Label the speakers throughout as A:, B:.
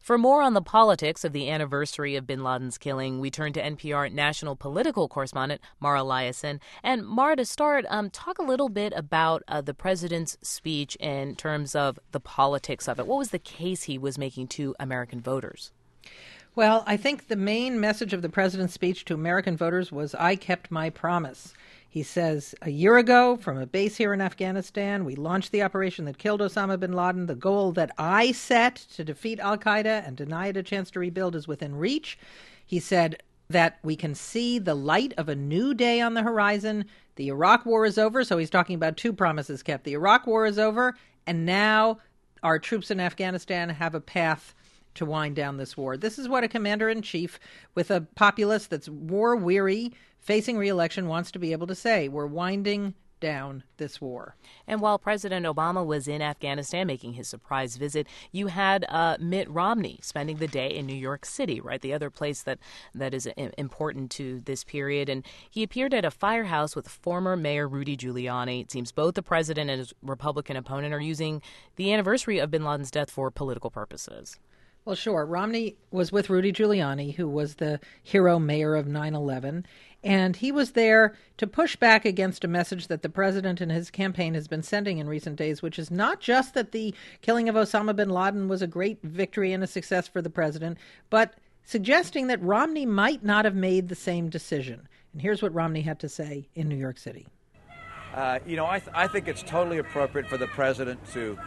A: For more on the politics of the anniversary of bin Laden's killing, we turn to NPR national political correspondent Mara Liasson. And Mara, to start, talk a little bit about the president's speech in terms of the politics of it. What was the case he was making to American voters?
B: Well, I think the main message of the president's speech to American voters was, I kept my promise. He says, a year ago, from a base here in Afghanistan, we launched the operation that killed Osama bin Laden. The goal that I set to defeat al-Qaeda and deny it a chance to rebuild is within reach. He said that we can see the light of a new day on the horizon. The Iraq war is over, so he's talking about two promises kept. The Iraq war is over, and now our troops in Afghanistan have a path to wind down this war. This is what a commander-in-chief with a populace that's war-weary, facing re-election, wants to be able to say. We're winding down this war.
A: And while President Obama was in Afghanistan making his surprise visit, you had Mitt Romney spending the day in New York City, right? The other place that is important to this period. And he appeared at a firehouse with former Mayor Rudy Giuliani. It seems both the president and his Republican opponent are using the anniversary of bin Laden's death for political purposes.
B: Well, sure. Romney was with Rudy Giuliani, who was the hero mayor of 9/11, and he was there to push back against a message that the president and his campaign has been sending in recent days, which is not just that the killing of Osama bin Laden was a great victory and a success for the president, but suggesting that Romney might not have made the same decision. And here's what Romney had to say in New York City.
C: I think it's totally appropriate for the president to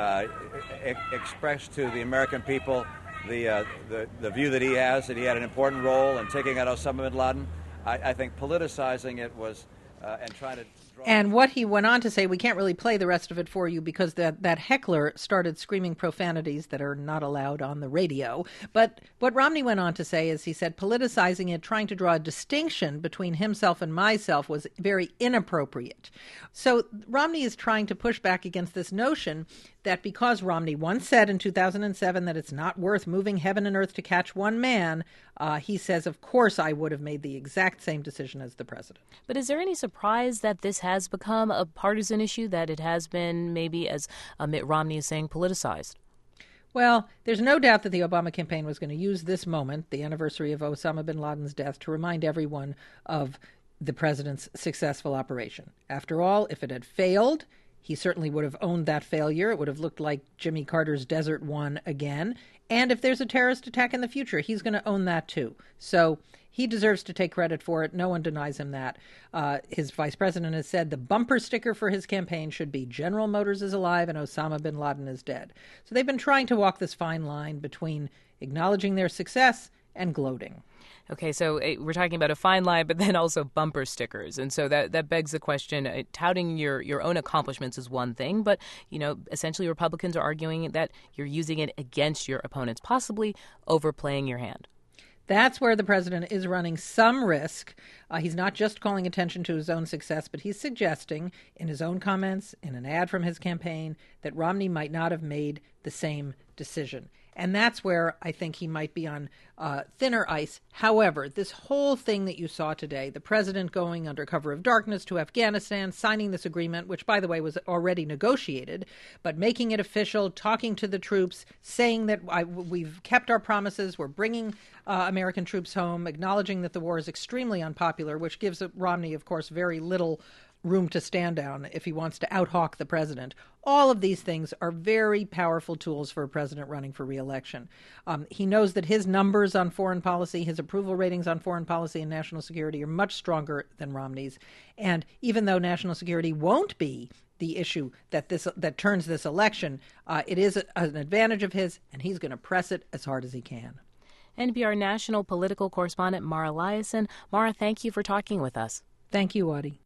C: express to the American people the view that he had an important role in taking out Osama bin Laden. I think politicizing it was and trying to draw.
B: And what he went on to say, we can't really play the rest of it for you because that heckler started screaming profanities that are not allowed on the radio. But what Romney went on to say is he said politicizing it, trying to draw a distinction between himself and myself was very inappropriate. So Romney is trying to push back against this notion that because Romney once said in 2007 that it's not worth moving heaven and earth to catch one man, he says, of course, I would have made the exact same decision as the president.
A: But is there any surprise that this has become a partisan issue, that it has been maybe, as Mitt Romney is saying, politicized?
B: Well, there's no doubt that the Obama campaign was going to use this moment, the anniversary of Osama bin Laden's death, to remind everyone of the president's successful operation. After all, if it had failed, he certainly would have owned that failure. It would have looked like Jimmy Carter's Desert One again. And if there's a terrorist attack in the future, he's going to own that too. So he deserves to take credit for it. No one denies him that. His vice president has said the bumper sticker for his campaign should be General Motors is alive and Osama bin Laden is dead. So they've been trying to walk this fine line between acknowledging their success and gloating.
A: Okay, so we're talking about a fine line, but then also bumper stickers. And so that begs the question, touting your own accomplishments is one thing, but, essentially Republicans are arguing that you're using it against your opponents, possibly overplaying your hand.
B: That's where the president is running some risk. He's not just calling attention to his own success, but he's suggesting in his own comments, in an ad from his campaign, that Romney might not have made the same decision. And that's where I think he might be on thinner ice. However, this whole thing that you saw today, the president going under cover of darkness to Afghanistan, signing this agreement, which, by the way, was already negotiated, but making it official, talking to the troops, saying that we've kept our promises, we're bringing American troops home, acknowledging that the war is extremely unpopular, which gives Romney, of course, very little room to stand down if he wants to out-hawk the president. All of these things are very powerful tools for a president running for re-election. He knows that his numbers on foreign policy, his approval ratings on foreign policy and national security are much stronger than Romney's. And even though national security won't be the issue that turns this election, it is an advantage of his, and he's going to press it as hard as he can.
A: NPR national political correspondent Mara Liasson. Mara, thank you for talking with us.
B: Thank you, Audie.